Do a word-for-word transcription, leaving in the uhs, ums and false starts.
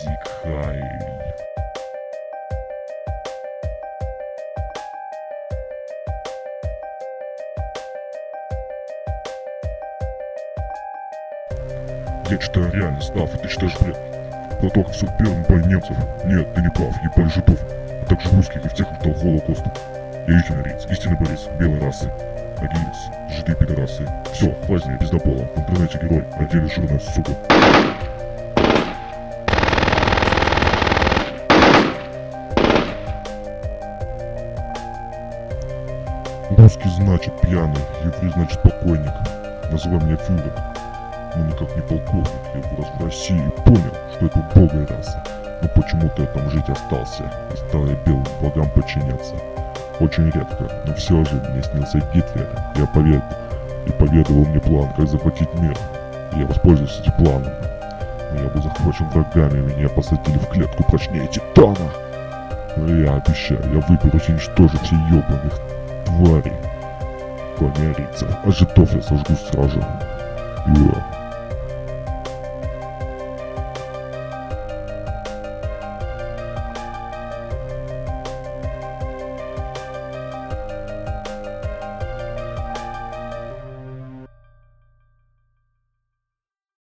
Зиг Хайль. Я читаю реальность, Став, и ты читаешь бред. Платок все первым пали немцев. Нет, ты не прав, ебали жидов, а также русских и всех, кто ждал Холокоста. Я ютинорец, истинный борец, белой расы. Агиец, жиды пидорасы. Все, хвастни, пиздополом, в интернете герой, а деле жирная сука. Русский значит пьяный, еврей значит покойник. Называй меня фюрер, но никак не полковник. Я вырос в России и понял, что это убогая раса. Но почему-то я там жить остался, и стал я белым богам подчиняться. Очень редко, но все же мне снился Гитлер. Я поведал и поведал мне план, как захватить мир. И я воспользовался этим планом. Но я был захвачен врагами, меня посадили в клетку прочнее Титана. Но я обещаю, я выберусь и уничтожу все ебаных тварей. Кроме арийцев, а жидов я сожгу сразу. Yeah.